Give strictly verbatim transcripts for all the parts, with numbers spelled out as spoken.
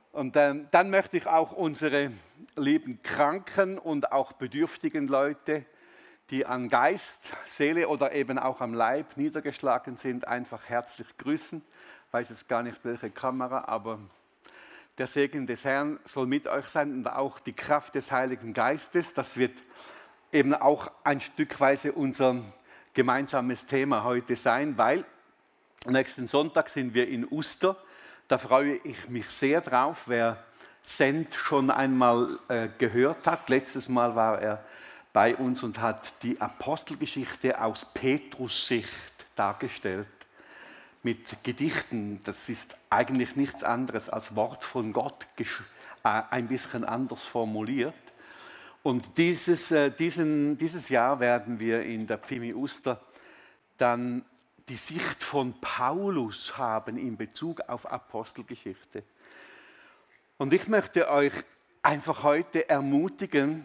Und ähm, dann möchte ich auch unsere lieben Kranken und auch bedürftigen Leute, die an Geist, Seele oder eben auch am Leib niedergeschlagen sind, einfach herzlich grüßen. Ich weiß jetzt gar nicht, welche Kamera, aber der Segen des Herrn soll mit euch sein und auch die Kraft des Heiligen Geistes. Das wird eben auch ein Stückweise unser gemeinsames Thema heute sein, weil nächsten Sonntag sind wir in Uster. Da freue ich mich sehr drauf. Wer Send schon einmal äh, gehört hat, letztes Mal war er bei uns und hat die Apostelgeschichte aus Petrus Sicht dargestellt mit Gedichten. Das ist eigentlich nichts anderes als Wort von Gott, äh, ein bisschen anders formuliert. Und dieses, äh, diesen, dieses Jahr werden wir in der Pfimi Uster dann die Sicht von Paulus haben in Bezug auf Apostelgeschichte. Und ich möchte euch einfach heute ermutigen,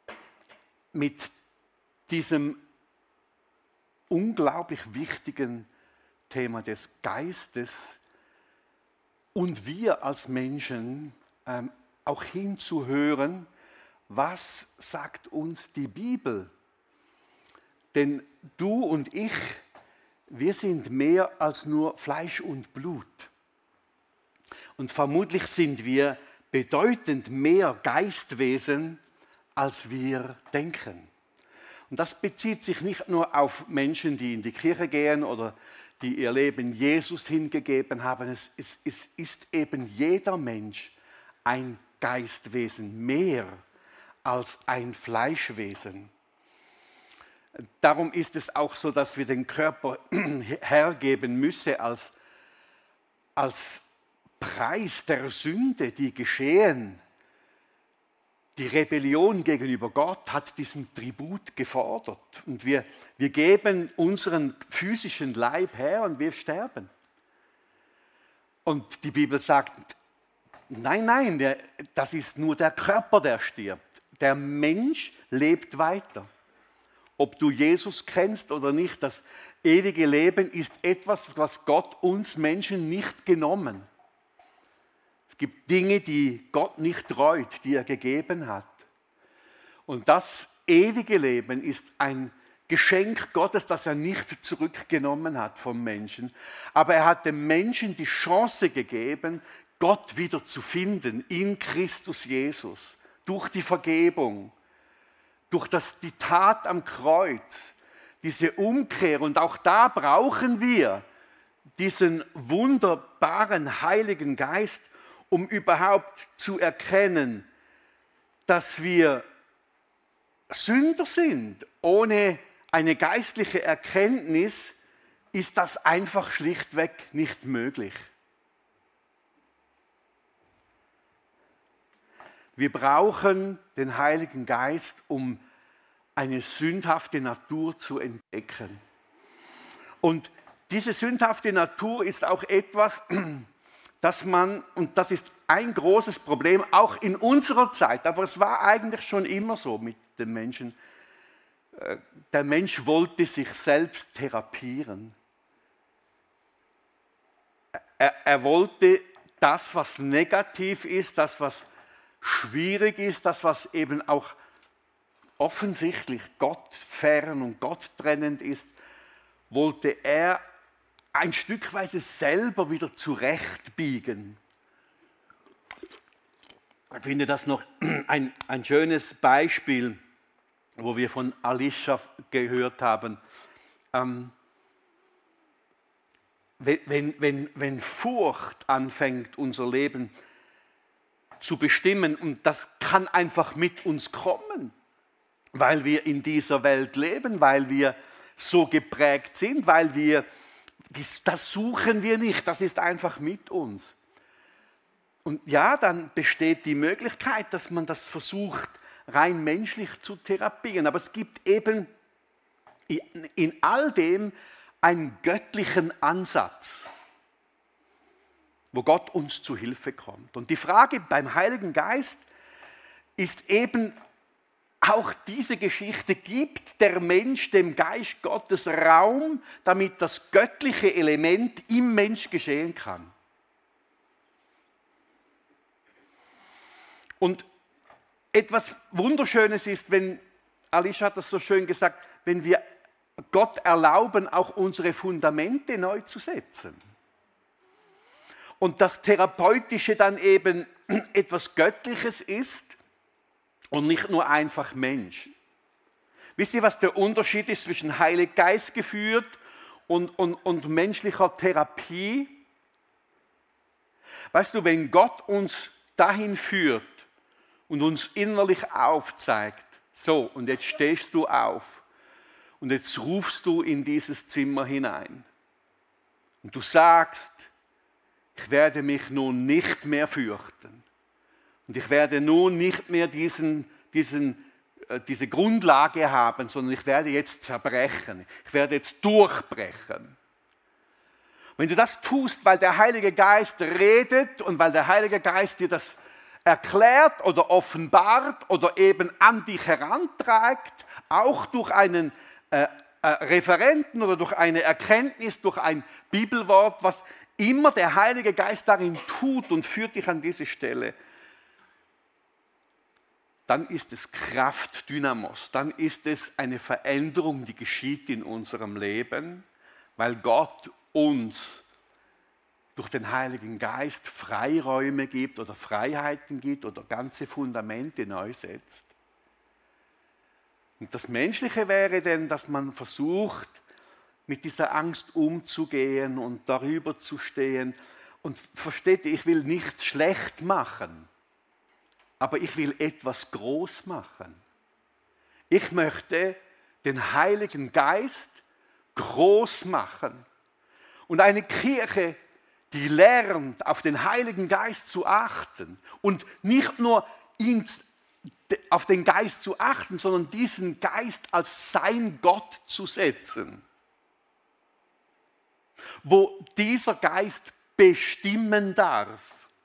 mit diesem unglaublich wichtigen Thema des Geistes und wir als Menschen ähm, auch hinzuhören, was sagt uns die Bibel? Denn du und ich, wir sind mehr als nur Fleisch und Blut. Und vermutlich sind wir bedeutend mehr Geistwesen, als wir denken. Und das bezieht sich nicht nur auf Menschen, die in die Kirche gehen oder die ihr Leben Jesus hingegeben haben. Es, es, es ist eben jeder Mensch ein Geistwesen, mehr als ein Fleischwesen. Darum ist es auch so, dass wir den Körper hergeben müssen als, als Preis der Sünde, die geschehen. Die Rebellion gegenüber Gott hat diesen Tribut gefordert. Und wir, wir geben unseren physischen Leib her und wir sterben. Und die Bibel sagt, nein, nein, der, das ist nur der Körper, der stirbt. Der Mensch lebt weiter. Ob du Jesus kennst oder nicht, das ewige Leben ist etwas, was Gott uns Menschen nicht genommen hat. Es gibt Dinge, die Gott nicht reut, die er gegeben hat. Und das ewige Leben ist ein Geschenk Gottes, das er nicht zurückgenommen hat vom Menschen. Aber er hat dem Menschen die Chance gegeben, Gott wieder zu finden in Christus Jesus. Durch die Vergebung, durch das, die Tat am Kreuz, diese Umkehr. Und auch da brauchen wir diesen wunderbaren Heiligen Geist, um überhaupt zu erkennen, dass wir Sünder sind. Ohne eine geistliche Erkenntnis ist das einfach schlichtweg nicht möglich. Wir brauchen den Heiligen Geist, um eine sündhafte Natur zu entdecken. Und diese sündhafte Natur ist auch etwas, dass man, und das ist ein großes Problem, auch in unserer Zeit, aber es war eigentlich schon immer so mit den Menschen, der Mensch wollte sich selbst therapieren. Er, er wollte das, was negativ ist, das, was schwierig ist, das, was eben auch offensichtlich Gott fern und Gott trennend ist, wollte er ein Stückweise selber wieder zurechtbiegen. Ich finde das noch ein, ein schönes Beispiel, wo wir von Alicia gehört haben. Ähm, wenn, wenn, wenn, wenn Furcht anfängt, unser Leben zu bestimmen, und das kann einfach mit uns kommen, weil wir in dieser Welt leben, weil wir so geprägt sind, weil wir das suchen wir nicht, das ist einfach mit uns. Und ja, dann besteht die Möglichkeit, dass man das versucht, rein menschlich zu therapieren. Aber es gibt eben in all dem einen göttlichen Ansatz, wo Gott uns zu Hilfe kommt. Und die Frage beim Heiligen Geist ist eben auch diese Geschichte: Gibt der Mensch dem Geist Gottes Raum, damit das göttliche Element im Mensch geschehen kann? Und etwas Wunderschönes ist, wenn, Alicia hat das so schön gesagt, wenn wir Gott erlauben, auch unsere Fundamente neu zu setzen. Und das Therapeutische dann eben etwas Göttliches ist und nicht nur einfach Mensch. Wisst ihr, was der Unterschied ist zwischen Heiliger Geist geführt und, und, und menschlicher Therapie? Weißt du, wenn Gott uns dahin führt und uns innerlich aufzeigt, so, und jetzt stehst du auf und jetzt rufst du in dieses Zimmer hinein und du sagst, ich werde mich nun nicht mehr fürchten und ich werde nun nicht mehr diesen, diesen, äh, diese Grundlage haben, sondern ich werde jetzt zerbrechen, ich werde jetzt durchbrechen. Wenn du das tust, weil der Heilige Geist redet und weil der Heilige Geist dir das erklärt oder offenbart oder eben an dich heranträgt, auch durch einen äh, äh, Referenten oder durch eine Erkenntnis, durch ein Bibelwort, was immer der Heilige Geist darin tut und führt dich an diese Stelle, dann ist es Kraft, Dynamos, dann ist es eine Veränderung, die geschieht in unserem Leben, weil Gott uns durch den Heiligen Geist Freiräume gibt oder Freiheiten gibt oder ganze Fundamente neu setzt. Und das Menschliche wäre denn, dass man versucht, mit dieser Angst umzugehen und darüber zu stehen. Und versteht ihr, ich will nichts schlecht machen, aber ich will etwas groß machen. Ich möchte den Heiligen Geist groß machen. Und eine Kirche, die lernt, auf den Heiligen Geist zu achten und nicht nur ihn, auf den Geist zu achten, sondern diesen Geist als sein Gott zu setzen, wo dieser Geist bestimmen darf,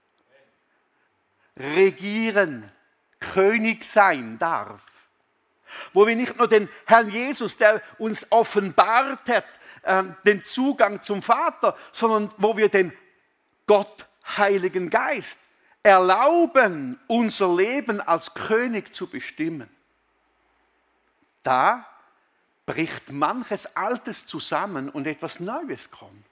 regieren, König sein darf, wo wir nicht nur den Herrn Jesus, der uns offenbart hat, den Zugang zum Vater, sondern wo wir den Gott Heiligen Geist erlauben, unser Leben als König zu bestimmen. Da bricht manches Altes zusammen und etwas Neues kommt.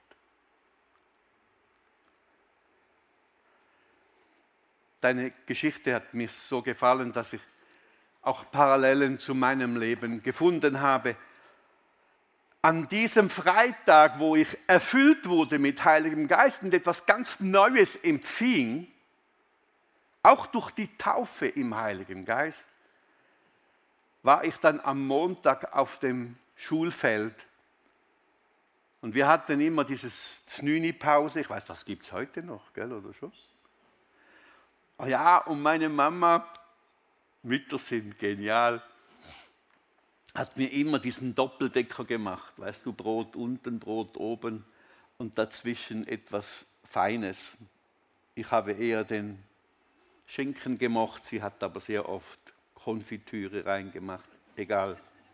Deine Geschichte hat mir so gefallen, dass ich auch Parallelen zu meinem Leben gefunden habe. An diesem Freitag, wo ich erfüllt wurde mit Heiligem Geist und etwas ganz Neues empfing, auch durch die Taufe im Heiligen Geist, war ich dann am Montag auf dem Schulfeld. Und wir hatten immer dieses Znüni-Pause, ich weiß, das gibt es heute noch, gell, oder schon? Oh ja, und meine Mama, Mütter sind genial, hat mir immer diesen Doppeldecker gemacht, weißt du, Brot unten, Brot oben und dazwischen etwas Feines. Ich habe eher den Schinken gemocht, sie hat aber sehr oft Konfitüre reingemacht, egal.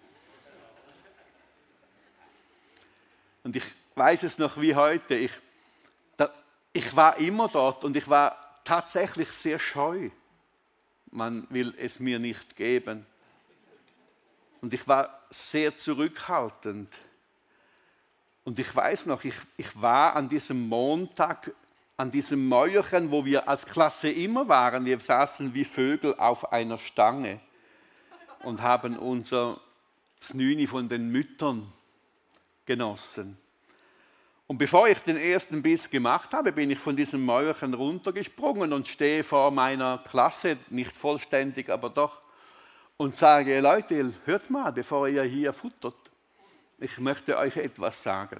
Und ich weiß es noch wie heute, ich, da, ich war immer dort und ich war tatsächlich sehr scheu. Man will es mir nicht geben. Und ich war sehr zurückhaltend. Und ich weiß noch, ich, ich war an diesem Montag, an diesem Mäuerchen, wo wir als Klasse immer waren. Wir saßen wie Vögel auf einer Stange und haben unser Znüni von den Müttern genossen. Und bevor ich den ersten Biss gemacht habe, bin ich von diesem Mäuerchen runtergesprungen und stehe vor meiner Klasse, nicht vollständig, aber doch, und sage, Leute, hört mal, bevor ihr hier futtert, ich möchte euch etwas sagen.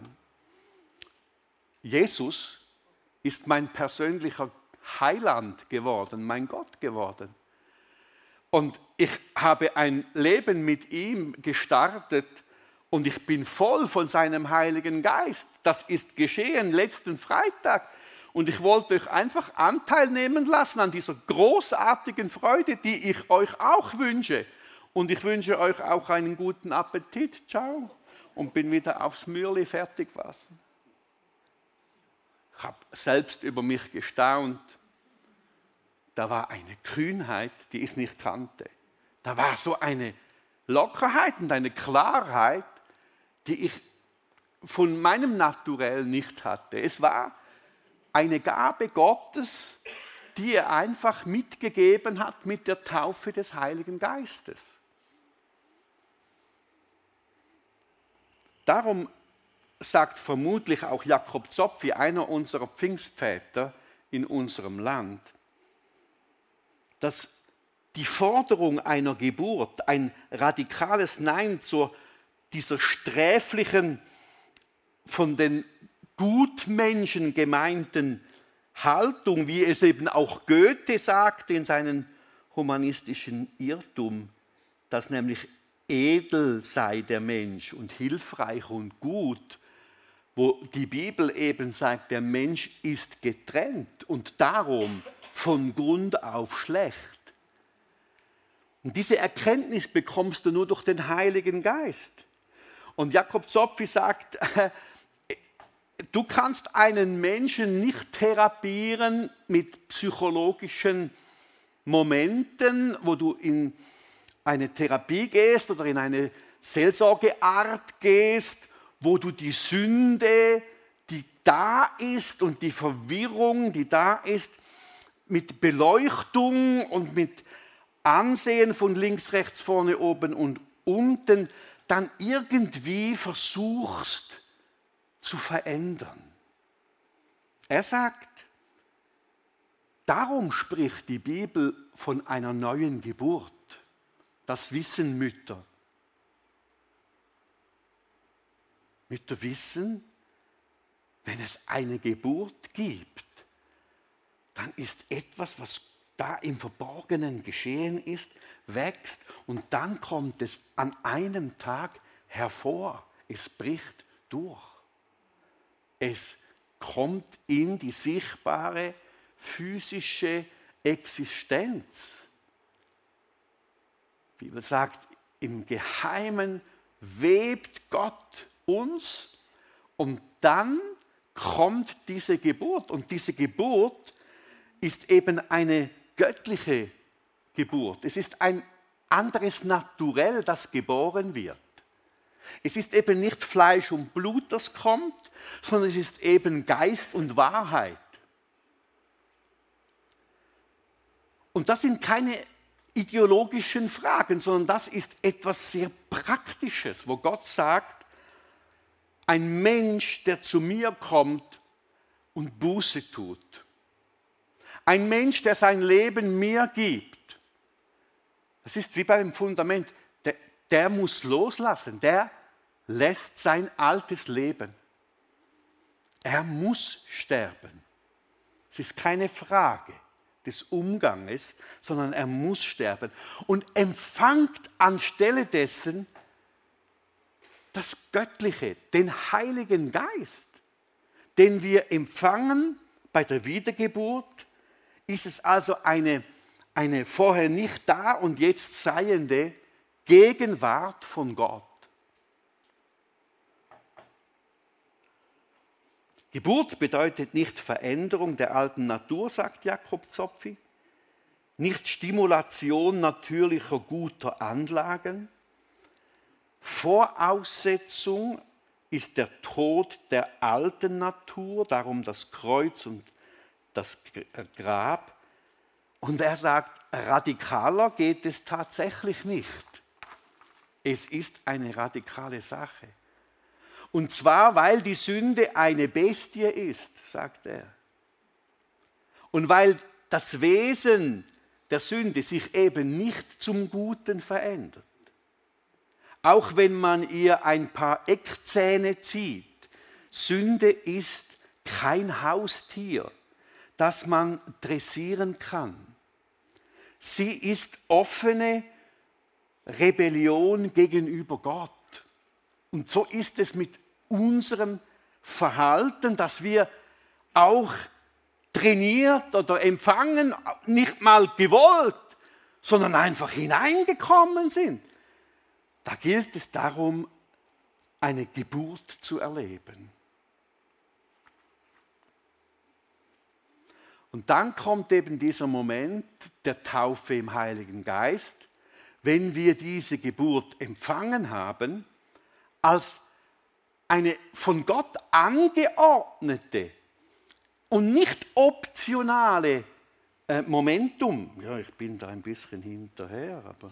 Jesus ist mein persönlicher Heiland geworden, mein Gott geworden. Und ich habe ein Leben mit ihm gestartet und ich bin voll von seinem Heiligen Geist. Das ist geschehen letzten Freitag. Und ich wollte euch einfach Anteil nehmen lassen an dieser großartigen Freude, die ich euch auch wünsche. Und ich wünsche euch auch einen guten Appetit. Ciao. Und bin wieder aufs Mürli fertig was. Ich habe selbst über mich gestaunt. da war eine Kühnheit, die ich nicht kannte. Da war so eine Lockerheit und eine Klarheit, die ich von meinem Naturell nicht hatte. Es war eine Gabe Gottes, die er einfach mitgegeben hat mit der Taufe des Heiligen Geistes. Darum sagt vermutlich auch Jakob Zopfi, einer unserer Pfingstväter in unserem Land, dass die Forderung einer Geburt, ein radikales Nein zu dieser sträflichen, von den Gutmenschen gemeinten Haltung, wie es eben auch Goethe sagte in seinen humanistischen Irrtum, dass nämlich edel sei der Mensch und hilfreich und gut, wo die Bibel eben sagt, der Mensch ist getrennt und darum von Grund auf schlecht. Und diese Erkenntnis bekommst du nur durch den Heiligen Geist. Und Jakob Zopfi sagt, du kannst einen Menschen nicht therapieren mit psychologischen Momenten, wo du in eine Therapie gehst oder in eine Seelsorgeart gehst, wo du die Sünde, die da ist und die Verwirrung, die da ist, mit Beleuchtung und mit Ansehen von links, rechts, vorne, oben und unten dann irgendwie versuchst zu verändern. Er sagt, darum spricht die Bibel von einer neuen Geburt. Das wissen Mütter. Mütter wissen, wenn es eine Geburt gibt, dann ist etwas, was da im Verborgenen geschehen ist, wächst und dann kommt es an einem Tag hervor. Es bricht durch. Es kommt in die sichtbare physische Existenz. Die Bibel sagt, im Geheimen webt Gott uns und dann kommt diese Geburt. Und diese Geburt ist eben eine göttliche Geburt. Es ist ein anderes Naturell, das geboren wird. Es ist eben nicht Fleisch und Blut, das kommt, sondern es ist eben Geist und Wahrheit. Und das sind keine ideologischen Fragen, sondern das ist etwas sehr Praktisches, wo Gott sagt, ein Mensch, der zu mir kommt und Buße tut. Ein Mensch, der sein Leben mir gibt. Das ist wie beim Fundament. Der, der muss loslassen. Der lässt sein altes Leben. Er muss sterben. Es ist keine Frage des Umganges, sondern er muss sterben. Und empfangt anstelle dessen das Göttliche, den Heiligen Geist, den wir empfangen bei der Wiedergeburt, ist es also eine, eine vorher nicht da und jetzt seiende Gegenwart von Gott. Geburt bedeutet nicht Veränderung der alten Natur, sagt Jakob Zopfi, nicht Stimulation natürlicher guter Anlagen. Voraussetzung ist der Tod der alten Natur, darum das Kreuz und das Grab. Und er sagt, radikaler geht es tatsächlich nicht. Es ist eine radikale Sache. Und zwar, weil die Sünde eine Bestie ist, sagt er. Und weil das Wesen der Sünde sich eben nicht zum Guten verändert. Auch wenn man ihr ein paar Eckzähne zieht, Sünde ist kein Haustier, das man dressieren kann. Sie ist offene Rebellion gegenüber Gott. Und so ist es mit unserem Verhalten, dass wir auch trainiert oder empfangen, nicht mal gewollt, sondern einfach hineingekommen sind. Da gilt es darum, eine Geburt zu erleben. Und dann kommt eben dieser Moment der Taufe im Heiligen Geist, wenn wir diese Geburt empfangen haben, als eine von Gott angeordnete und nicht optionale äh, Momentum. Ja, ich bin da ein bisschen hinterher, aber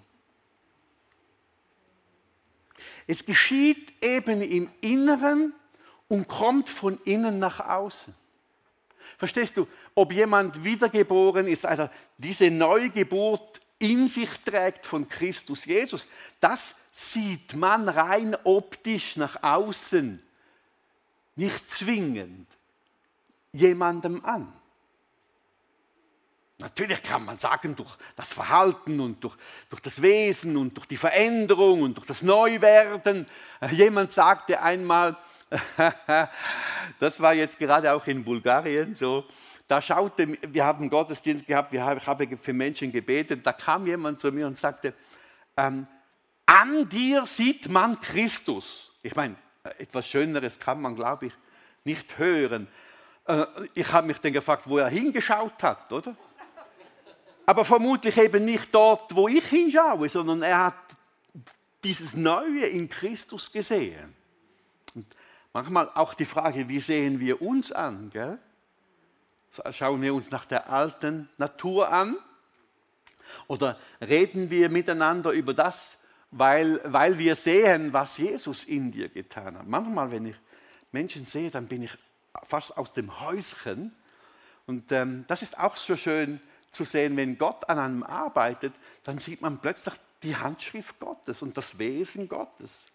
es geschieht eben im Inneren und kommt von innen nach außen. Verstehst du, ob jemand wiedergeboren ist, also diese Neugeburt in sich trägt von Christus Jesus, das sieht man rein optisch nach außen, nicht zwingend jemandem an. Natürlich kann man sagen, durch das Verhalten und durch, durch das Wesen und durch die Veränderung und durch das Neuwerden. Jemand sagte einmal, das war jetzt gerade auch in Bulgarien so, da schaute, wir haben Gottesdienst gehabt, wir haben, ich habe für Menschen gebetet, da kam jemand zu mir und sagte, ähm, an dir sieht man Christus. Ich meine, etwas Schöneres kann man, glaube ich, nicht hören. Äh, ich habe mich dann gefragt, wo er hingeschaut hat, oder? Aber vermutlich eben nicht dort, wo ich hinschaue, sondern er hat dieses Neue in Christus gesehen. Und manchmal auch die Frage, wie sehen wir uns an? Gell? Schauen wir uns nach der alten Natur an? Oder reden wir miteinander über das, weil, weil wir sehen, was Jesus in dir getan hat? Manchmal, wenn ich Menschen sehe, dann bin ich fast aus dem Häuschen. Und ähm, das ist auch so schön zu sehen, wenn Gott an einem arbeitet, dann sieht man plötzlich die Handschrift Gottes und das Wesen Gottes.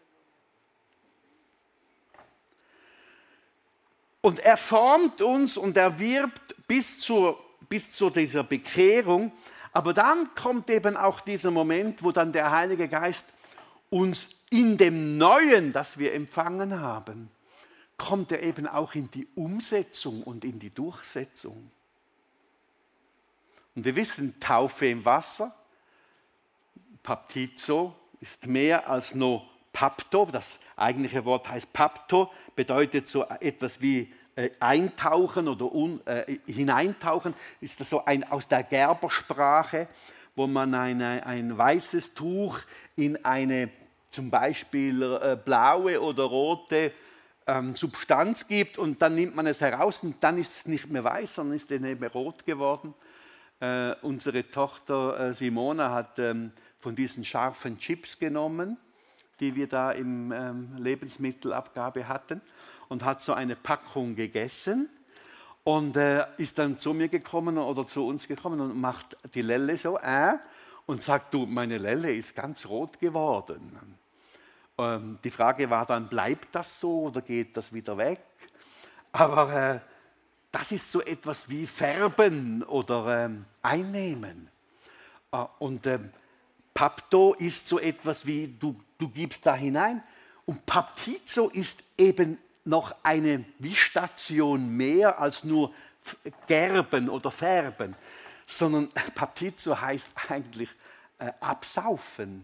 Und er formt uns und er wirbt bis zur, bis zu dieser Bekehrung. Aber dann kommt eben auch dieser Moment, wo dann der Heilige Geist uns in dem Neuen, das wir empfangen haben, kommt er eben auch in die Umsetzung und in die Durchsetzung. Und wir wissen, Taufe im Wasser, Baptizo, ist mehr als nur Bapto. Das eigentliche Wort heißt Bapto, bedeutet so etwas wie äh, eintauchen oder un, äh, hineintauchen. Ist das so ein aus der Gerbersprache, wo man eine, ein weißes Tuch in eine zum Beispiel äh, blaue oder rote ähm, Substanz gibt und dann nimmt man es heraus und dann ist es nicht mehr weiß, sondern ist es eben rot geworden. Äh, unsere Tochter äh, Simona hat ähm, von diesen scharfen Chips genommen, die wir da im ähm, Lebensmittelabgabe hatten, und hat so eine Packung gegessen und äh, ist dann zu mir gekommen oder zu uns gekommen und macht die Lelle so äh, und sagt, du, meine Lelle ist ganz rot geworden. Ähm, die Frage war dann, bleibt das so oder geht das wieder weg? Aber äh, das ist so etwas wie Färben oder ähm, Einnehmen. Äh, und ähm, Bapto ist so etwas wie, du, du gibst da hinein. Und Baptizo ist eben noch eine Wie-Station mehr als nur Gerben oder Färben, sondern Baptizo heißt eigentlich äh, absaufen.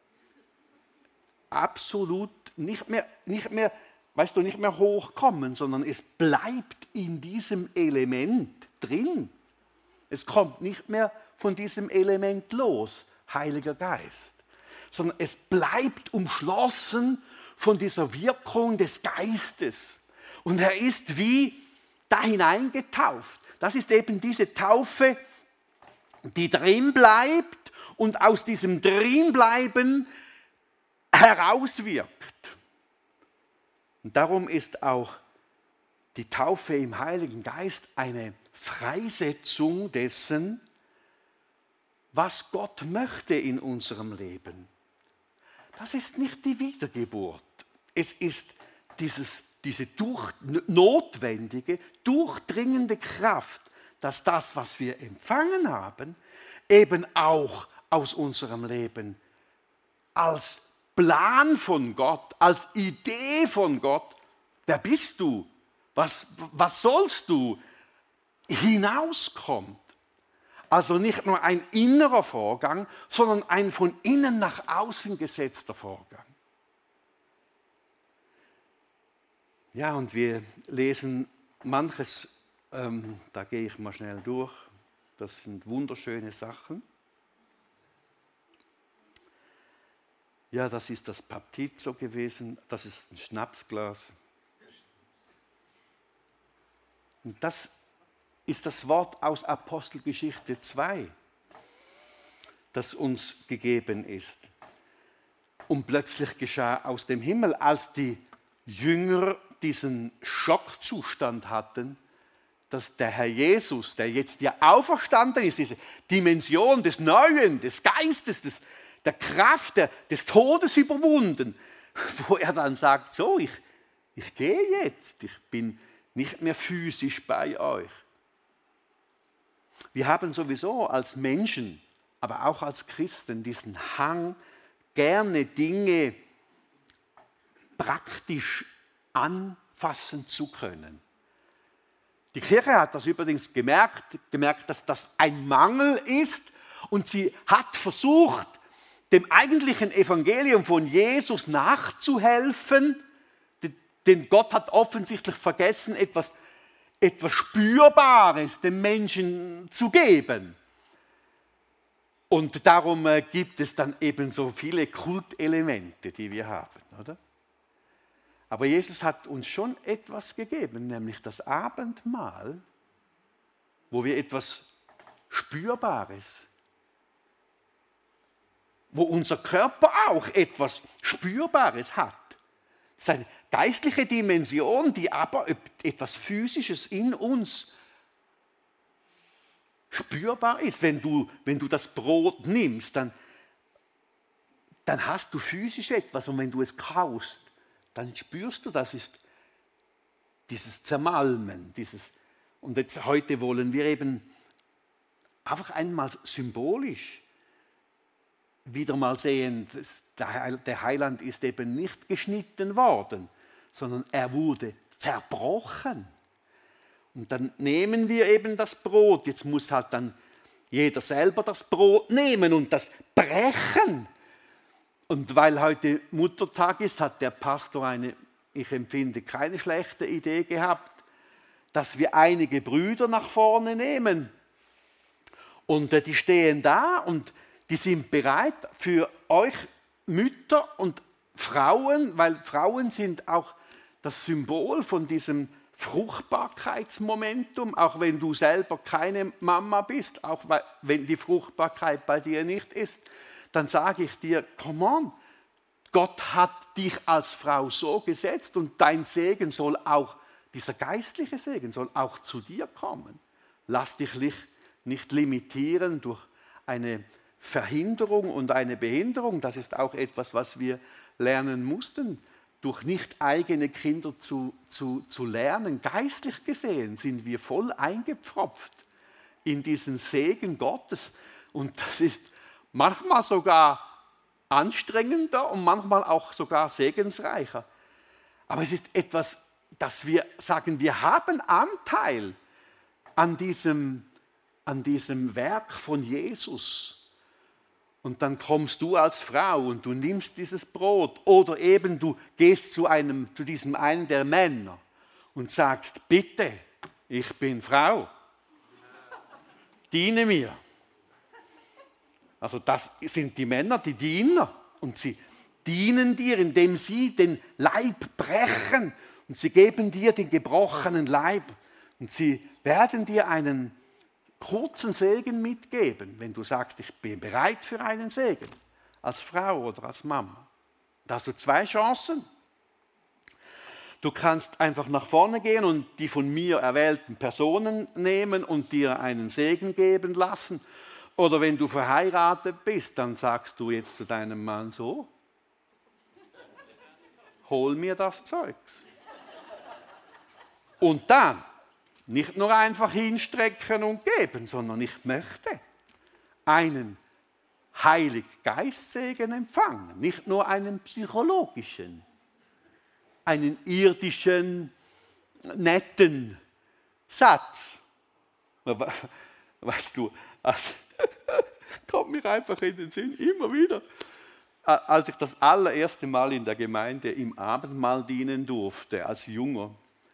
Absolut nicht mehr, nicht mehr, weißt du, nicht mehr hochkommen, sondern es bleibt in diesem Element drin. Es kommt nicht mehr von diesem Element los, Heiliger Geist, sondern es bleibt umschlossen von dieser Wirkung des Geistes. Und er ist wie da hineingetauft. Das ist eben diese Taufe, die drin bleibt und aus diesem Drinbleiben herauswirkt. Und darum ist auch die Taufe im Heiligen Geist eine Freisetzung dessen, was Gott möchte in unserem Leben. Das ist nicht die Wiedergeburt. Es ist dieses, diese durch, notwendige, durchdringende Kraft, dass das, was wir empfangen haben, eben auch aus unserem Leben als Plan von Gott, als Idee von Gott, wer bist du, was, was sollst du, hinauskommt. Also nicht nur ein innerer Vorgang, sondern ein von innen nach außen gesetzter Vorgang. Ja, und wir lesen manches Ähm, da gehe ich mal schnell durch. Das sind wunderschöne Sachen. Ja, das ist das Baptizo gewesen. Das ist ein Schnapsglas. Und das ist das Wort aus Apostelgeschichte zwei, das uns gegeben ist. Und plötzlich geschah aus dem Himmel, als die Jünger diesen Schockzustand hatten, dass der Herr Jesus, der jetzt ja auferstanden ist, diese Dimension des Neuen, des Geistes, des, der Kraft, der, des Todes überwunden, wo er dann sagt, so, ich, ich gehe jetzt, ich bin nicht mehr physisch bei euch. Wir haben sowieso als Menschen, aber auch als Christen diesen Hang, gerne Dinge praktisch anfassen zu können. Die Kirche hat das übrigens gemerkt, gemerkt, dass das ein Mangel ist, und sie hat versucht, dem eigentlichen Evangelium von Jesus nachzuhelfen, denn Gott hat offensichtlich vergessen, etwas, etwas Spürbares dem Menschen zu geben. Und darum äh, gibt es dann eben so viele Kultelemente, die wir haben, oder? Aber Jesus hat uns schon etwas gegeben, nämlich das Abendmahl, wo wir etwas Spürbares, wo unser Körper auch etwas Spürbares hat. Es ist eine geistliche Dimension, die aber etwas Physisches in uns spürbar ist. Wenn du, wenn du das Brot nimmst, dann, dann hast du physisch etwas, und wenn du es kaust, dann spürst du, das ist dieses Zermalmen, dieses, und jetzt heute wollen wir eben einfach einmal symbolisch wieder mal sehen, dass der Heiland ist eben nicht geschnitten worden, sondern er wurde zerbrochen. Und dann nehmen wir eben das Brot. Jetzt muss halt dann jeder selber das Brot nehmen und das brechen. Und weil heute Muttertag ist, hat der Pastor eine, ich empfinde, keine schlechte Idee gehabt, dass wir einige Brüder nach vorne nehmen. Und äh, die stehen da und die sind bereit für euch Mütter und Frauen, weil Frauen sind auch das Symbol von diesem Fruchtbarkeitsmomentum, auch wenn du selber keine Mama bist, auch wenn die Fruchtbarkeit bei dir nicht ist, dann sage ich dir, come on, Gott hat dich als Frau so gesetzt, und dein Segen soll auch, dieser geistliche Segen soll auch zu dir kommen. Lass dich nicht limitieren durch eine Verhinderung und eine Behinderung. Das ist auch etwas, was wir lernen mussten, durch nicht eigene Kinder zu, zu, zu lernen. Geistlich gesehen sind wir voll eingepfropft in diesen Segen Gottes, und das ist manchmal sogar anstrengender und manchmal auch sogar segensreicher. Aber es ist etwas, dass wir sagen, wir haben Anteil an diesem, an diesem Werk von Jesus. Und dann kommst du als Frau und du nimmst dieses Brot, oder eben du gehst zu, einem, zu diesem einen der Männer und sagst, bitte, ich bin Frau, diene mir. Also das sind die Männer, die Diener, und sie dienen dir, indem sie den Leib brechen, und sie geben dir den gebrochenen Leib, und sie werden dir einen kurzen Segen mitgeben, wenn du sagst, ich bin bereit für einen Segen, als Frau oder als Mama. Da hast du zwei Chancen. Du kannst einfach nach vorne gehen und die von mir erwählten Personen nehmen und dir einen Segen geben lassen. Oder wenn du verheiratet bist, dann sagst du jetzt zu deinem Mann so, hol mir das Zeugs. Und dann nicht nur einfach hinstrecken und geben, sondern ich möchte einen Heilig-Geist-Segen empfangen. Nicht nur einen psychologischen, einen irdischen, netten Satz. Weißt du, also, kommt mir einfach in den Sinn, immer wieder. Als ich das allererste Mal in der Gemeinde im Abendmahl dienen durfte, als Junger,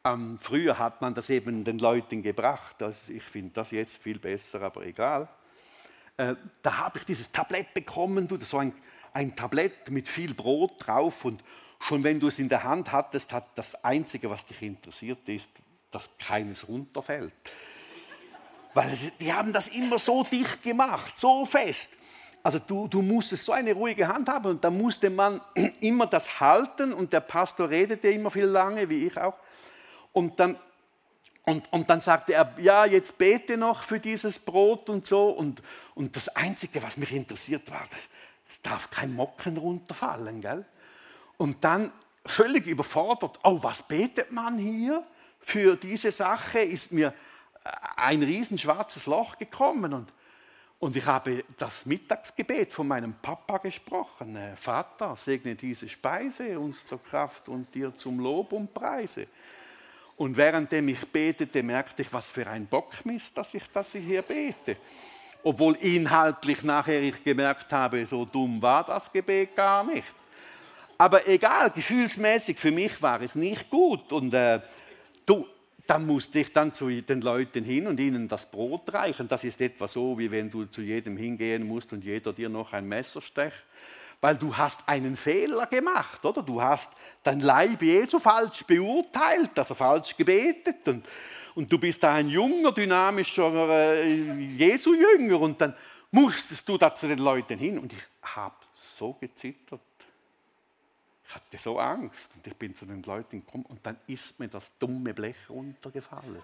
Ähm, früher hat man das eben den Leuten gebracht. Das, ich finde das jetzt viel besser, aber egal. Äh, da habe ich dieses Tablett bekommen, du, so ein, ein Tablett mit viel Brot drauf. Und schon wenn du es in der Hand hattest, hat das Einzige, was dich interessiert, ist, dass keines runterfällt. Weil es, die haben das immer so dicht gemacht, so fest. Also du, du musstest so eine ruhige Hand haben und da musste man immer das halten und der Pastor redete immer viel lange, wie ich auch. Und dann, und, und dann sagte er, ja, jetzt bete noch für dieses Brot und so. Und, und das Einzige, was mich interessiert war, es darf kein Mocken runterfallen, gell? Und dann völlig überfordert, oh, was betet man hier? Für diese Sache ist mir ein riesen schwarzes Loch gekommen und Und ich habe das Mittagsgebet von meinem Papa gesprochen. Vater, segne diese Speise uns zur Kraft und dir zum Lob und Preise. Und währenddem ich betete, merkte ich, was für ein Bockmist, dass ich das hier bete. Obwohl inhaltlich nachher ich gemerkt habe, so dumm war das Gebet gar nicht. Aber egal, gefühlsmäßig für mich war es nicht gut. Und äh, du, dann musste ich dann zu den Leuten hin und ihnen das Brot reichen. Das ist etwa so, wie wenn du zu jedem hingehen musst und jeder dir noch ein Messer stecht. Weil du hast einen Fehler gemacht, oder? Du hast dein Leib Jesu falsch beurteilt, also falsch gebetet. Und, und du bist da ein junger, dynamischer äh, Jesu-Jünger. Und dann musstest du da zu den Leuten hin. Und ich habe so gezittert. Ich hatte so Angst und ich bin zu den Leuten gekommen und dann ist mir das dumme Blech runtergefallen.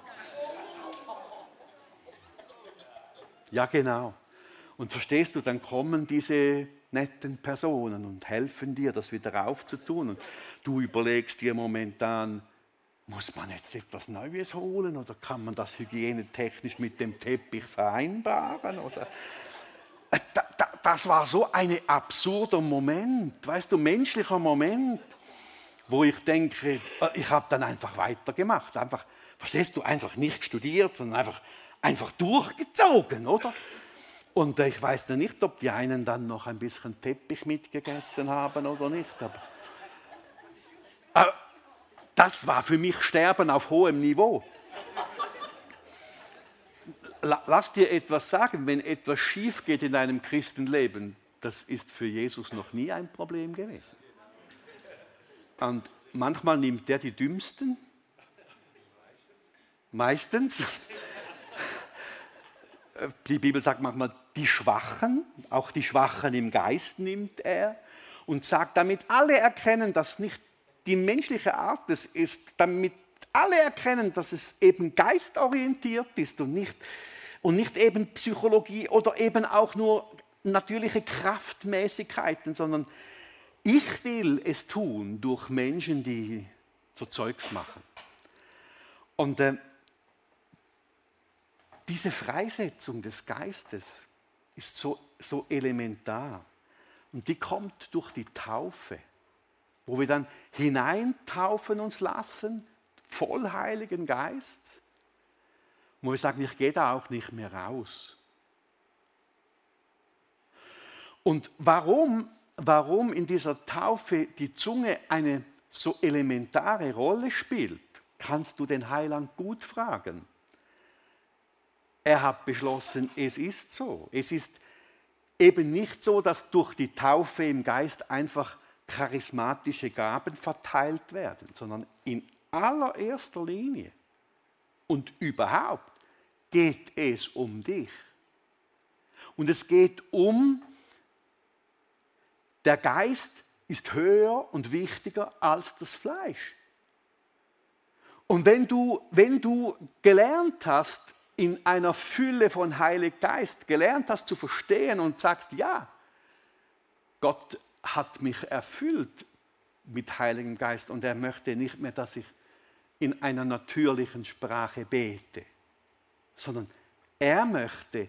Ja, genau. Und verstehst du, dann kommen diese netten Personen und helfen dir, das wieder aufzutun. Und du überlegst dir momentan, muss man jetzt etwas Neues holen oder kann man das hygienetechnisch mit dem Teppich vereinbaren? Oder Da, da, das war so ein absurder Moment, weißt du, menschlicher Moment, wo ich denke, ich habe dann einfach weitergemacht. Einfach, verstehst du, einfach nicht studiert, sondern einfach, einfach durchgezogen, oder? Und äh, ich weiß noch nicht, ob die einen dann noch ein bisschen Teppich mitgegessen haben oder nicht. Aber, aber das war für mich Sterben auf hohem Niveau. Lass dir etwas sagen, wenn etwas schief geht in deinem Christenleben, das ist für Jesus noch nie ein Problem gewesen. Und manchmal nimmt er die Dümmsten, meistens. Die Bibel sagt manchmal die Schwachen, auch die Schwachen im Geist nimmt er und sagt, damit alle erkennen, dass nicht die menschliche Art es ist, damit alle erkennen, dass es eben geistorientiert ist und nicht, und nicht eben Psychologie oder eben auch nur natürliche Kraftmäßigkeiten, sondern ich will es tun durch Menschen, die so Zeugs machen. Und äh, diese Freisetzung des Geistes ist so, so elementar. Und die kommt durch die Taufe, wo wir dann hineintaufen uns lassen, voll Heiligen Geist, wo wir sagen, ich gehe da auch nicht mehr raus. Und warum, warum in dieser Taufe die Zunge eine so elementare Rolle spielt, kannst du den Heiland gut fragen. Er hat beschlossen, es ist so. Es ist eben nicht so, dass durch die Taufe im Geist einfach charismatische Gaben verteilt werden, sondern in allererster Linie und überhaupt geht es um dich. Und es geht um, der Geist ist höher und wichtiger als das Fleisch. Und wenn du, wenn du gelernt hast, in einer Fülle von Heiligen Geist, gelernt hast zu verstehen und sagst, ja, Gott hat mich erfüllt mit Heiligem Geist und er möchte nicht mehr, dass ich in einer natürlichen Sprache bete, sondern er möchte,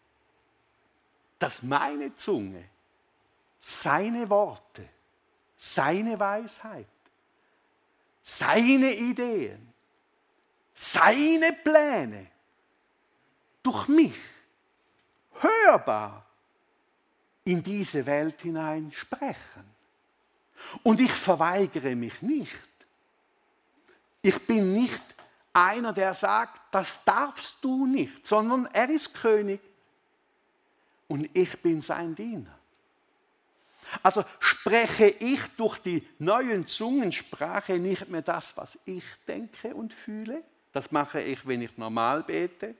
dass meine Zunge seine Worte, seine Weisheit, seine Ideen, seine Pläne durch mich hörbar in diese Welt hinein sprechen. Und ich verweigere mich nicht, Ich bin nicht einer, der sagt, das darfst du nicht, sondern er ist König und ich bin sein Diener. Also spreche ich durch die neuen Zungensprache nicht mehr das, was ich denke und fühle. Das mache ich, wenn ich normal bete.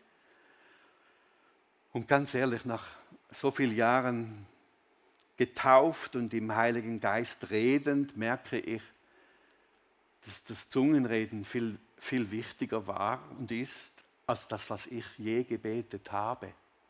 Und ganz ehrlich, nach so vielen Jahren getauft und im Heiligen Geist redend, merke ich, dass das Zungenreden viel, viel wichtiger war und ist, als das, was ich je gebetet habe.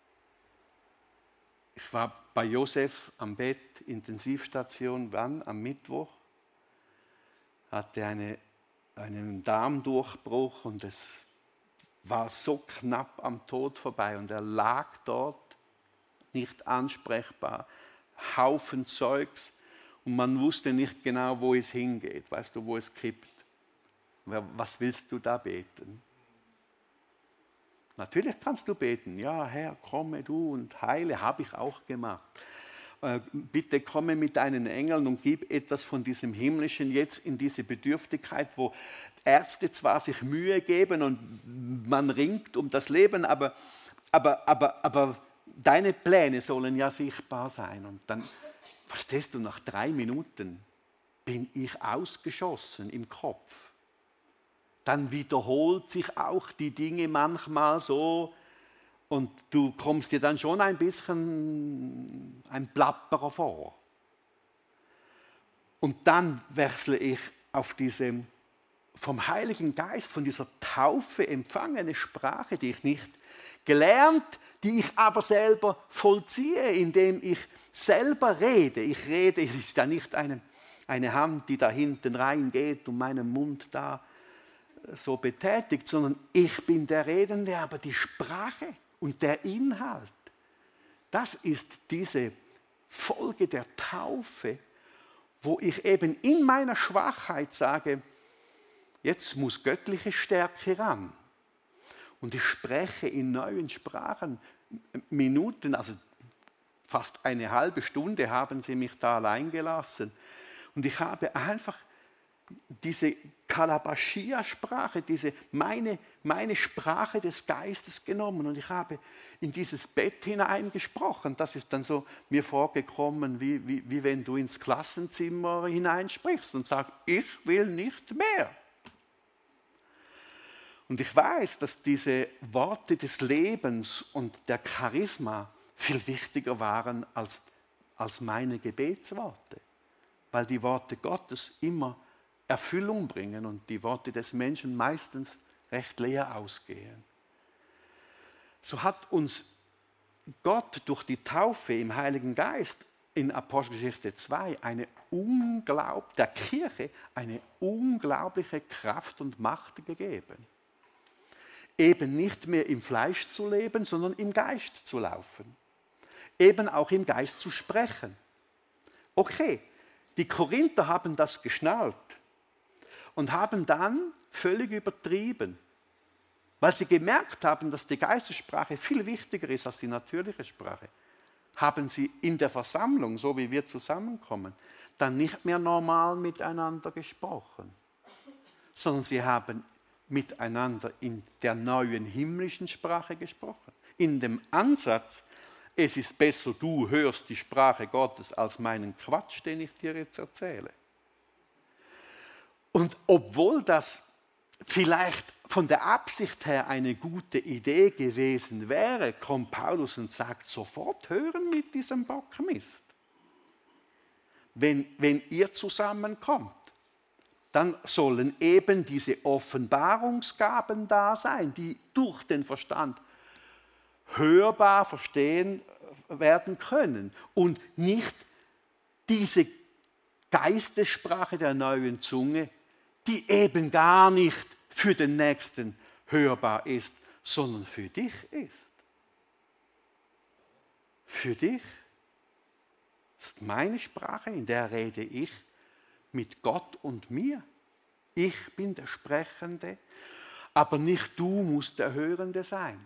Ich war bei Josef am Bett, Intensivstation, wann? Am Mittwoch. Hatte eine, einen Darmdurchbruch und es war so knapp am Tod vorbei. Und er lag dort, nicht ansprechbar, Haufen Zeugs. Und man wusste nicht genau, wo es hingeht. Weißt du, wo es kippt? Was willst du da beten? Natürlich kannst du beten, ja Herr, komme du und heile, habe ich auch gemacht. Äh, bitte komme mit deinen Engeln und gib etwas von diesem Himmlischen jetzt in diese Bedürftigkeit, wo Ärzte zwar sich Mühe geben und man ringt um das Leben, aber, aber, aber, aber deine Pläne sollen ja sichtbar sein. Und dann, verstehst du, nach drei Minuten bin ich ausgeschossen im Kopf. Dann wiederholt sich auch die Dinge manchmal so und du kommst dir dann schon ein bisschen ein Plapperer vor. Und dann wechsle ich auf diese vom Heiligen Geist, von dieser Taufe empfangene Sprache, die ich nicht gelernt, die ich aber selber vollziehe, indem ich selber rede. Ich rede, es ist ja nicht eine, eine Hand, die da hinten reingeht und meinen Mund da so betätigt, sondern ich bin der Redende, aber die Sprache und der Inhalt, das ist diese Folge der Taufe, wo ich eben in meiner Schwachheit sage, jetzt muss göttliche Stärke ran. Und ich spreche in neuen Sprachen, Minuten, also fast eine halbe Stunde haben sie mich da allein gelassen. Und ich habe einfach diese Kalabashia-Sprache, diese meine, meine Sprache des Geistes genommen und ich habe in dieses Bett hineingesprochen. Das ist dann so mir vorgekommen, wie, wie, wie wenn du ins Klassenzimmer hineinsprichst und sagst, ich will nicht mehr. Und ich weiß, dass diese Worte des Lebens und der Charisma viel wichtiger waren als, als meine Gebetsworte, weil die Worte Gottes immer Erfüllung bringen und die Worte des Menschen meistens recht leer ausgehen. So hat uns Gott durch die Taufe im Heiligen Geist in Apostelgeschichte zwei eine unglaub, der Kirche eine unglaubliche Kraft und Macht gegeben. Eben nicht mehr im Fleisch zu leben, sondern im Geist zu laufen. Eben auch im Geist zu sprechen. Okay, die Korinther haben das geschnallt und haben dann völlig übertrieben, weil sie gemerkt haben, dass die Geistessprache viel wichtiger ist als die natürliche Sprache. Haben sie in der Versammlung, so wie wir zusammenkommen, dann nicht mehr normal miteinander gesprochen, sondern sie haben miteinander in der neuen himmlischen Sprache gesprochen. In dem Ansatz, es ist besser, du hörst die Sprache Gottes als meinen Quatsch, den ich dir jetzt erzähle. Und obwohl das vielleicht von der Absicht her eine gute Idee gewesen wäre, kommt Paulus und sagt, sofort hören mit diesem Bockmist. Wenn, wenn ihr zusammenkommt, dann sollen eben diese Offenbarungsgaben da sein, die durch den Verstand hörbar verstehen werden können und nicht diese Geistessprache der neuen Zunge, die eben gar nicht für den Nächsten hörbar ist, sondern für dich ist. Für dich ist meine Sprache, in der rede ich mit Gott und mir. Ich bin der Sprechende, aber nicht du musst der Hörende sein.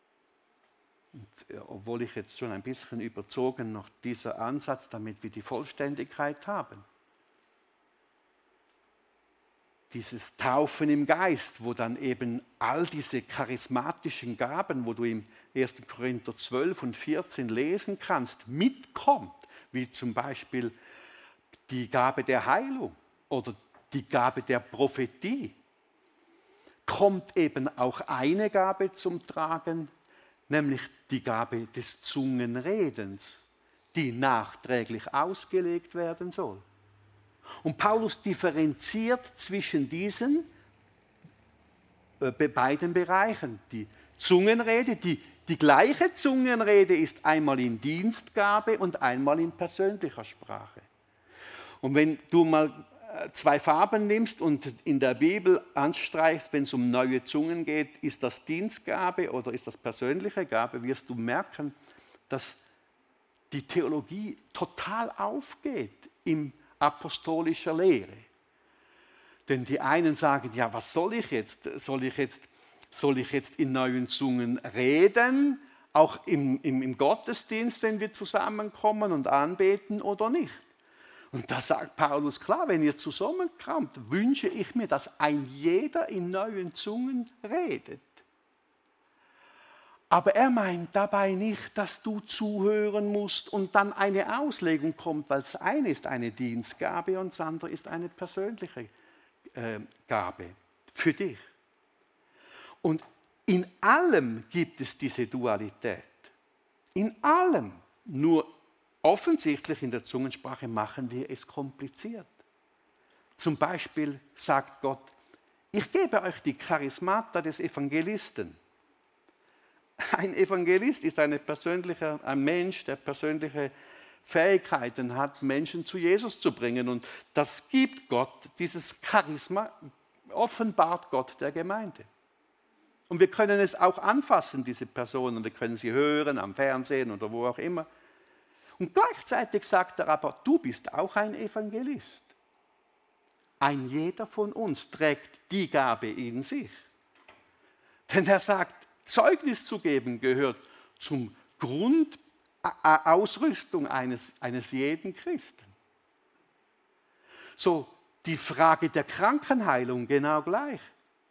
Und, obwohl ich jetzt schon ein bisschen überzogen noch dieser Ansatz, damit wir die Vollständigkeit haben. dieses Taufen im Geist, wo dann eben all diese charismatischen Gaben, wo du im ersten Korinther zwölf und vierzehn lesen kannst, mitkommt, wie zum Beispiel die Gabe der Heilung oder die Gabe der Prophetie, kommt eben auch eine Gabe zum Tragen, nämlich die Gabe des Zungenredens, die nachträglich ausgelegt werden soll. Und Paulus differenziert zwischen diesen äh, beiden Bereichen. Die Zungenrede, die, die gleiche Zungenrede ist einmal in Dienstgabe und einmal in persönlicher Sprache. Und wenn du mal zwei Farben nimmst und in der Bibel anstreichst, wenn es um neue Zungen geht, ist das Dienstgabe oder ist das persönliche Gabe, wirst du merken, dass die Theologie total aufgeht in apostolischer Lehre. Denn die einen sagen, ja, was soll ich jetzt? Soll ich jetzt, soll ich jetzt in neuen Zungen reden, auch im, im, im Gottesdienst, wenn wir zusammenkommen und anbeten oder nicht? Und da sagt Paulus, klar, wenn ihr zusammenkommt, wünsche ich mir, dass ein jeder in neuen Zungen redet. Aber er meint dabei nicht, dass du zuhören musst und dann eine Auslegung kommt, weil das eine ist eine Dienstgabe und das andere ist eine persönliche äh, Gabe für dich. Und in allem gibt es diese Dualität. In allem. Nur offensichtlich in der Zungensprache machen wir es kompliziert. Zum Beispiel sagt Gott, ich gebe euch die Charismata des Evangelisten. Ein Evangelist ist eine persönliche, ein Mensch, der persönliche Fähigkeiten hat, Menschen zu Jesus zu bringen. Und das gibt Gott, dieses Charisma, offenbart Gott der Gemeinde. Und wir können es auch anfassen, diese Personen. Wir können sie hören am Fernsehen oder wo auch immer. Und gleichzeitig sagt er aber, du bist auch ein Evangelist. Ein jeder von uns trägt die Gabe in sich. Denn er sagt, Zeugnis zu geben gehört zum Grundausrüstung eines, eines jeden Christen. So, die Frage der Krankenheilung genau gleich.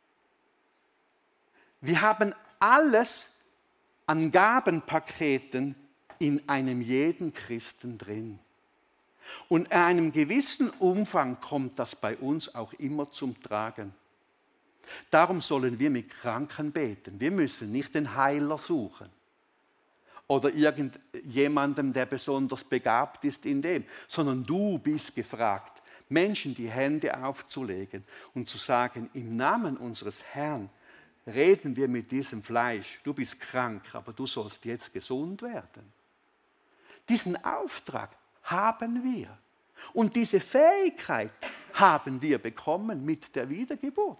Wir haben alles an Gabenpaketen in einem jeden Christen drin. Und in einem gewissen Umfang kommt das bei uns auch immer zum Tragen. Darum sollen wir mit Kranken beten. Wir müssen nicht den Heiler suchen oder irgendjemandem, der besonders begabt ist in dem, sondern du bist gefragt, Menschen die Hände aufzulegen und zu sagen, im Namen unseres Herrn reden wir mit diesem Fleisch. Du bist krank, aber du sollst jetzt gesund werden. Diesen Auftrag haben wir. Und diese Fähigkeit haben wir bekommen mit der Wiedergeburt.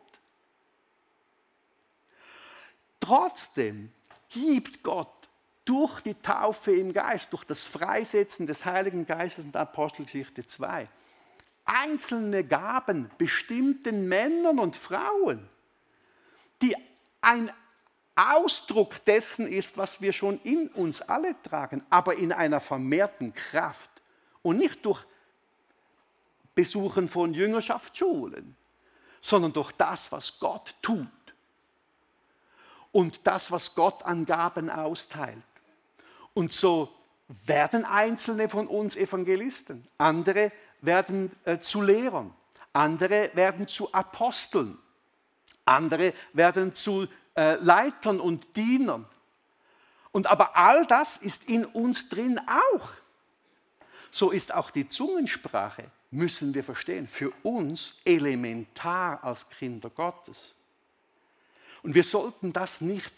Trotzdem gibt Gott durch die Taufe im Geist, durch das Freisetzen des Heiligen Geistes in der Apostelgeschichte zwei, einzelne Gaben bestimmten Männern und Frauen, die ein Ausdruck dessen ist, was wir schon in uns alle tragen, aber in einer vermehrten Kraft und nicht durch Besuchen von Jüngerschaftsschulen, sondern durch das, was Gott tut und das, was Gott an Gaben austeilt. Und so werden Einzelne von uns Evangelisten, andere werden äh, zu Lehrern, andere werden zu Aposteln, andere werden zu äh, Leitern und Dienern. Und aber all das ist in uns drin auch. So ist auch die Zungensprache, müssen wir verstehen, für uns elementar als Kinder Gottes. Und wir sollten das nicht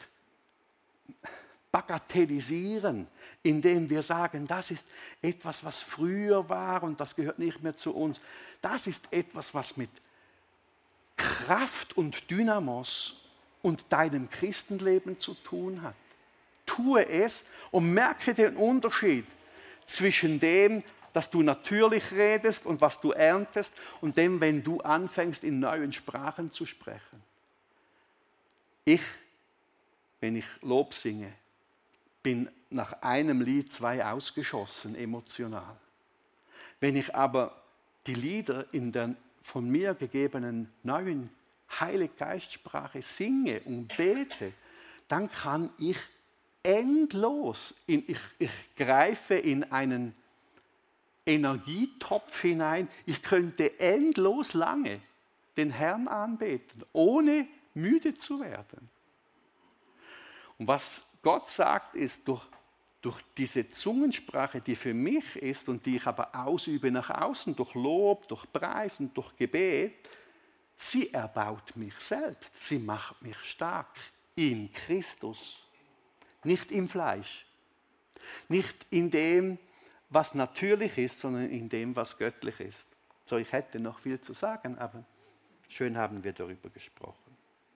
bagatellisieren, indem wir sagen, das ist etwas, was früher war und das gehört nicht mehr zu uns. Das ist etwas, was mit Kraft und Dynamos und deinem Christenleben zu tun hat. Tue es und merke den Unterschied zwischen dem, dass du natürlich redest und was du erntest und dem, wenn du anfängst, in neuen Sprachen zu sprechen. Ich, wenn ich Lob singe, bin nach einem Lied zwei ausgeschossen, emotional. Wenn ich aber die Lieder in der von mir gegebenen neuen Heilige Geistsprache singe und bete, dann kann ich endlos, in, ich, ich greife in einen Energietopf hinein, ich könnte endlos lange den Herrn anbeten, ohne müde zu werden. Und was Gott sagt, ist, durch, durch diese Zungensprache, die für mich ist und die ich aber ausübe nach außen, durch Lob, durch Preis und durch Gebet, sie erbaut mich selbst, sie macht mich stark in Christus. Nicht im Fleisch, nicht in dem, was natürlich ist, sondern in dem, was göttlich ist. So, ich hätte noch viel zu sagen, aber schön haben wir darüber gesprochen.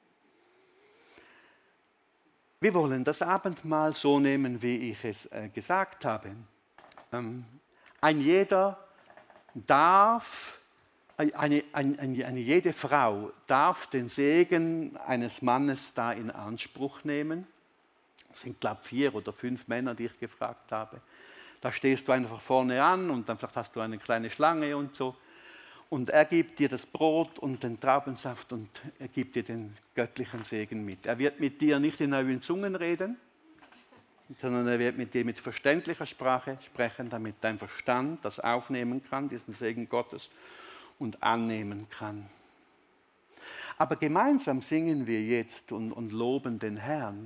Wir wollen das Abendmahl so nehmen, wie ich es äh, gesagt habe. Ähm, ein jeder darf, eine, eine, eine, eine jede Frau darf den Segen eines Mannes da in Anspruch nehmen. Es sind, glaube ich, vier oder fünf Männer, die ich gefragt habe. Da stehst du einfach vorne an und dann vielleicht hast du eine kleine Schlange und so. Und er gibt dir das Brot und den Traubensaft und er gibt dir den göttlichen Segen mit. Er wird mit dir nicht in neuen Zungen reden, sondern er wird mit dir mit verständlicher Sprache sprechen, damit dein Verstand das aufnehmen kann, diesen Segen Gottes, und annehmen kann. Aber gemeinsam singen wir jetzt und, und loben den Herrn.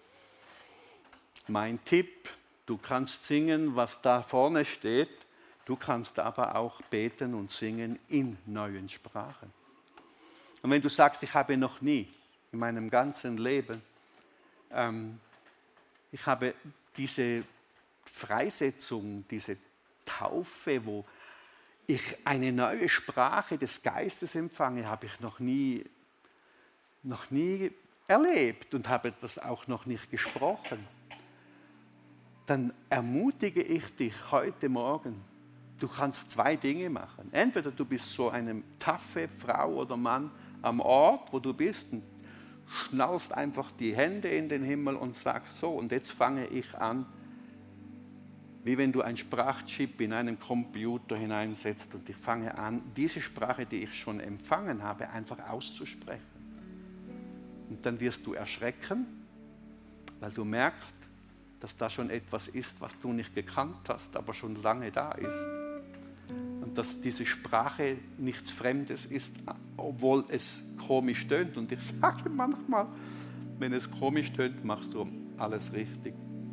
Mein Tipp, du kannst singen, was da vorne steht, du kannst aber auch beten und singen in neuen Sprachen. Und wenn du sagst, ich habe noch nie in meinem ganzen Leben, ähm, ich habe diese Freisetzung, diese Taufe, wo ich eine neue Sprache des Geistes empfange, habe ich noch nie, noch nie erlebt und habe das auch noch nicht gesprochen. Dann ermutige ich dich heute Morgen, du kannst zwei Dinge machen. Entweder du bist so eine taffe Frau oder Mann am Ort, wo du bist und schnallst einfach die Hände in den Himmel und sagst so, und jetzt fange ich an, wie wenn du ein Sprachchip in einen Computer hineinsetzt und ich fange an, diese Sprache, die ich schon empfangen habe, einfach auszusprechen. Und dann wirst du erschrecken, weil du merkst, dass da schon etwas ist, was du nicht gekannt hast, aber schon lange da ist. Und dass diese Sprache nichts Fremdes ist, obwohl es komisch tönt. Und ich sage manchmal, wenn es komisch tönt, machst du alles richtig.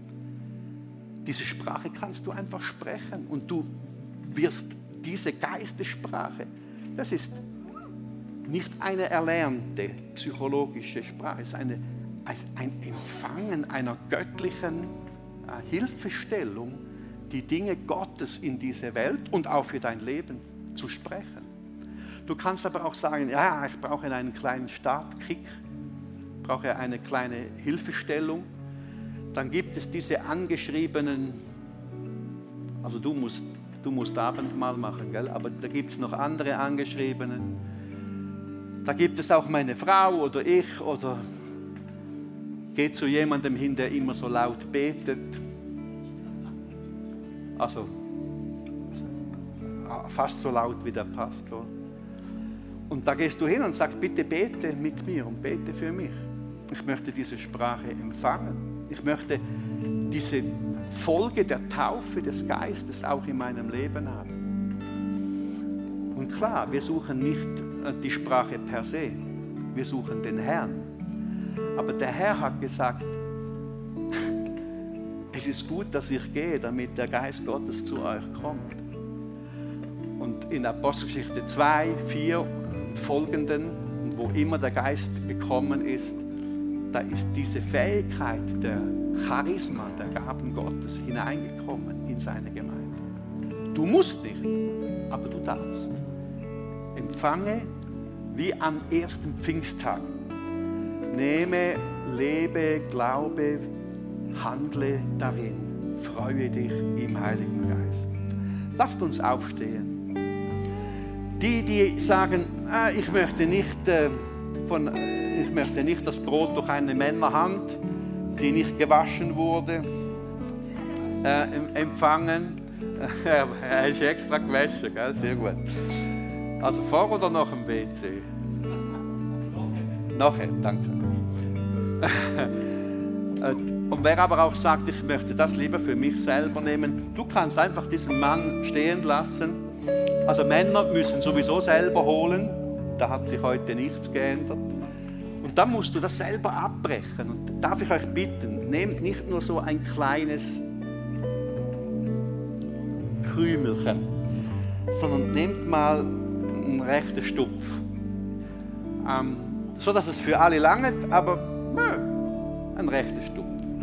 Diese Sprache kannst du einfach sprechen und du wirst diese Geistessprache, das ist nicht eine erlernte psychologische Sprache, es ist eine als ein Empfangen einer göttlichen äh, Hilfestellung, die Dinge Gottes in diese Welt und auch für dein Leben zu sprechen. Du kannst aber auch sagen, ja, ich brauche einen kleinen Startkick, brauche eine kleine Hilfestellung. Dann gibt es diese angeschriebenen, also du musst, du musst Abendmahl machen, gell? Aber da gibt es noch andere angeschriebenen. Da gibt es auch meine Frau oder ich oder geht zu jemandem hin, der immer so laut betet. Also fast so laut wie der Pastor. Und da gehst du hin und sagst, bitte bete mit mir und bete für mich. Ich möchte diese Sprache empfangen. Ich möchte diese Folge der Taufe des Geistes auch in meinem Leben haben. Und klar, wir suchen nicht die Sprache per se. Wir suchen den Herrn. Aber der Herr hat gesagt, es ist gut, dass ich gehe, damit der Geist Gottes zu euch kommt. Und in Apostelgeschichte zwei, vier und folgenden, wo immer der Geist gekommen ist, da ist diese Fähigkeit der Charisma, der Gaben Gottes hineingekommen in seine Gemeinde. Du musst nicht, aber du darfst. Empfange wie am ersten Pfingsttag. Nehme, lebe, glaube, handle darin. Freue dich im Heiligen Geist. Lasst uns aufstehen. Die, die sagen, ah, ich möchte nicht, äh, von, ich möchte nicht das Brot durch eine Männerhand, die nicht gewaschen wurde, äh, empfangen. Er ist extra gewaschen, gell? Sehr gut. Also vor oder nach dem W C? Nachher, danke. Und wer aber auch sagt, ich möchte das lieber für mich selber nehmen, du kannst einfach diesen Mann stehen lassen. Also Männer müssen sowieso selber holen, da hat sich heute nichts geändert. Und dann musst du das selber abbrechen. Und darf ich euch bitten, nehmt nicht nur so ein kleines Krümelchen, sondern nehmt mal einen rechten Stupf. Ähm, so dass es für alle langt, aber nö, ein rechter Stupf.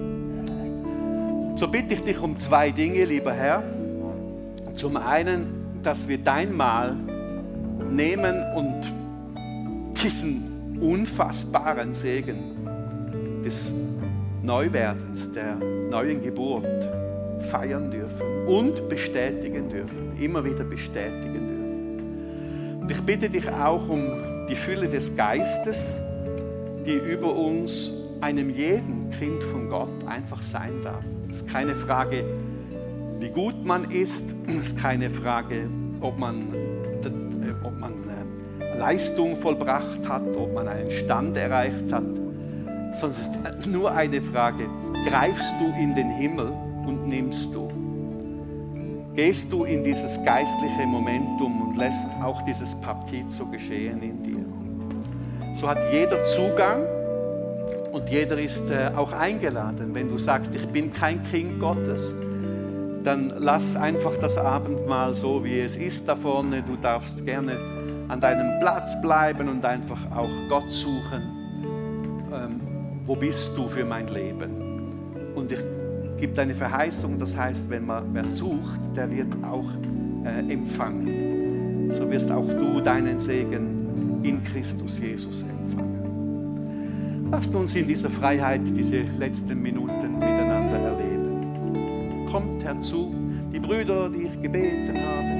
So bitte ich dich um zwei Dinge, lieber Herr. Zum einen, dass wir dein Mahl nehmen und diesen unfassbaren Segen des Neuwerdens, der neuen Geburt feiern dürfen und bestätigen dürfen, immer wieder bestätigen dürfen. Und ich bitte dich auch um die Fülle des Geistes, die über uns, einem jeden Kind von Gott, einfach sein darf. Es ist keine Frage, wie gut man ist, es ist keine Frage, ob man, ob man Leistung vollbracht hat, ob man einen Stand erreicht hat, sondern es ist nur eine Frage, greifst du in den Himmel und nimmst du? Gehst du in dieses geistliche Momentum und lässt auch dieses Baptizo geschehen in dir? So hat jeder Zugang und jeder ist äh, auch eingeladen. Wenn du sagst, ich bin kein Kind Gottes, dann lass einfach das Abendmahl so, wie es ist da vorne. Du darfst gerne an deinem Platz bleiben und einfach auch Gott suchen. Ähm, wo bist du für mein Leben? Und ich gebe eine Verheißung, das heißt, wenn man wer sucht, der wird auch äh, empfangen. So wirst auch du deinen Segen in Christus Jesus empfangen. Lasst uns in dieser Freiheit diese letzten Minuten miteinander erleben. Kommt herzu, die Brüder, die ich gebeten habe,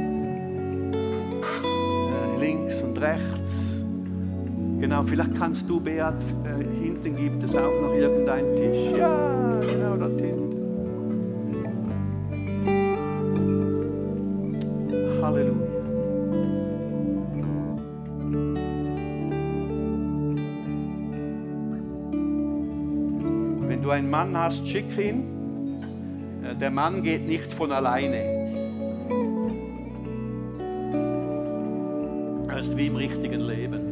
äh, links und rechts. Genau, vielleicht kannst du, Beat, äh, hinten gibt es auch noch irgendeinen Tisch. Ja, genau, dort hinten. Halleluja. Wenn du einen Mann hast, schick ihn. Der Mann geht nicht von alleine. Er ist wie im richtigen Leben.